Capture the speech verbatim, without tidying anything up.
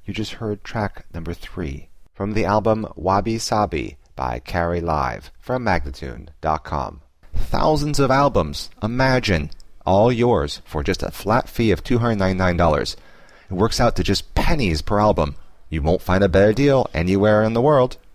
You just heard track number three from the album Wabi Sabi by Carrie Live from Magnatune dot com. Thousands of albums, imagine, all yours for just a flat fee of two hundred ninety-nine dollars. It works out to just pennies per album. You won't find a better deal anywhere in the world.